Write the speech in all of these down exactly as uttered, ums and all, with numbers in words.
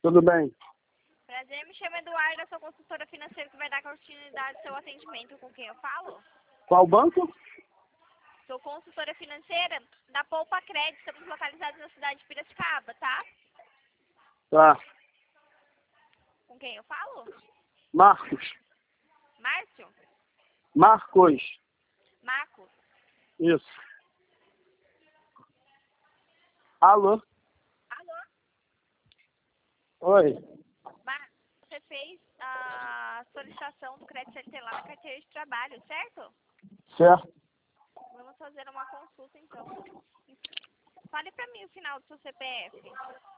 Tudo bem? Prazer, me chamo Eduardo, eu sou consultora financeira que vai dar continuidade ao seu atendimento. Com quem eu falo? Qual banco? Sou consultora financeira da Poupa Crédito, estamos localizados na cidade de Piracicaba, tá? Tá. Com quem eu falo? Marcos. Márcio? Marcos. Marcos? Isso. Alô? Alô? Oi. Marcos, você fez a solicitação do crédito C L T lá na carteira de trabalho, certo? Certo. Vamos fazer uma consulta, então. Fale pra mim o final do seu C P F.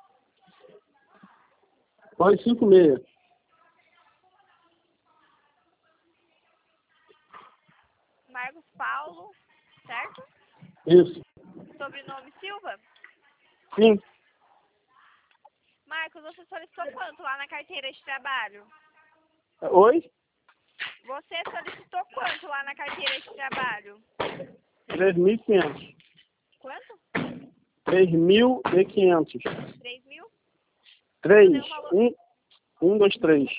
Oi, cinco meia. Marcos Paulo, certo? Isso. Sobrenome Silva? Sim. Marcos, você solicitou quanto lá na carteira de trabalho? Oi? Você solicitou quanto lá na carteira de trabalho? Três mil e quinhentos. Quanto? Três mil e quinhentos. Três mil? Três. Deu um valor- Um, um, dois, três.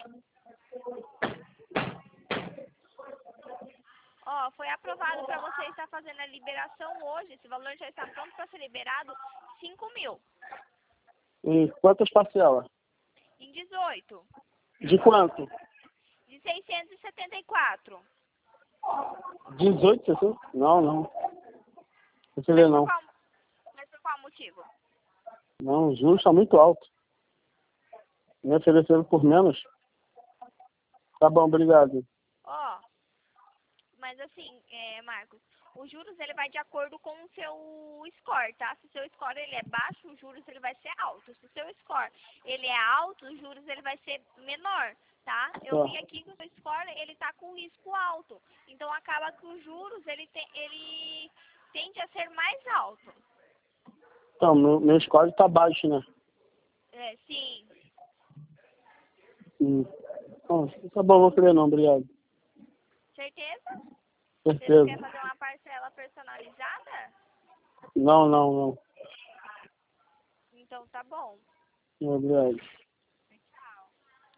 Ó, foi aprovado para você estar fazendo a liberação hoje. Esse valor já está pronto para ser liberado. Cinco mil. Em quantas parcelas? Em dezoito. De quanto? De seiscentos e setenta e quatro. Dezoito, sessenta? Não, não. Não sei Mas ler, por não. qual, mas por qual motivo? Não, o juros está muito alto. Me ofereceram por menos. Tá bom, obrigado. Ó, mas assim, é, Marcos, os juros ele vai de acordo com o seu score, tá? Se o seu score ele é baixo, os juros ele vai ser alto. Se o seu score ele é alto, os juros ele vai ser menor, tá? Eu Tá. vi aqui que o seu score ele tá com risco alto. Então acaba que os juros ele tem, ele tende a ser mais alto. Então, meu, meu score tá baixo, né? É, sim. Hum. Bom, tá bom, vou querer não, obrigado. Certeza? Você não Certeza. quer fazer uma parcela personalizada? Não, não, não. Então tá bom. Obrigado.